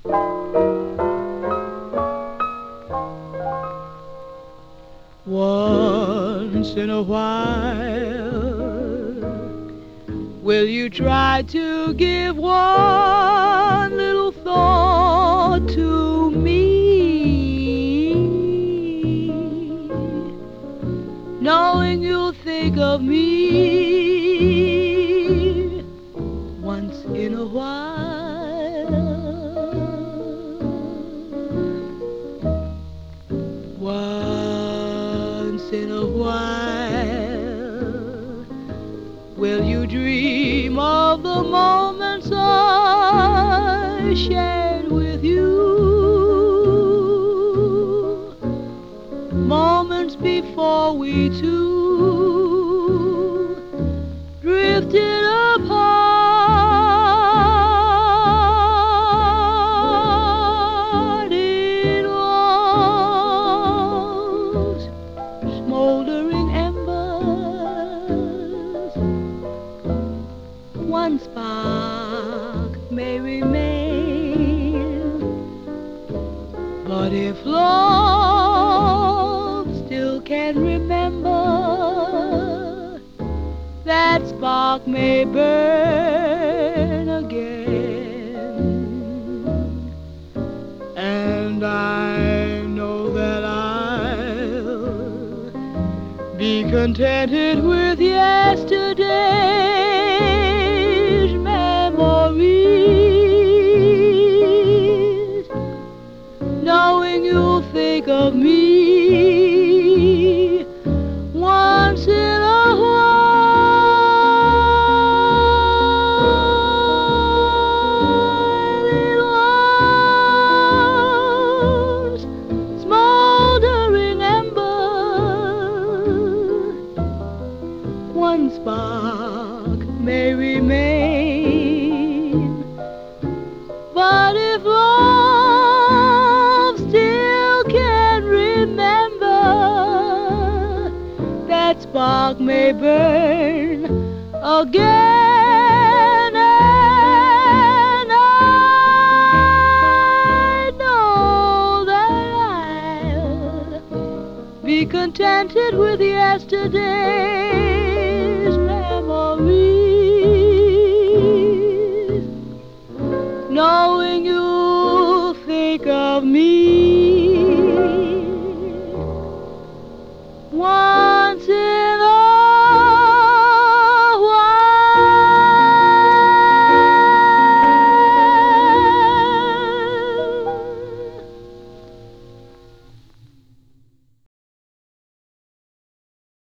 Once in a while, will you try to give one little thought to me, knowing you'll think of me once in a while? Once in a while, will you dream of the moments I shared with you? Moments before we two drifted apart. It was smoldering embers. One spark may remain, but if love still can remember, that spark may burn again. And I know that I'll be contented with yesterday's memories, knowing you'll think of me once in a while. It was smoldering embers. One spark may remain, but if love still can remember, that spark may burn again. And I know that I'll be contented with yesterday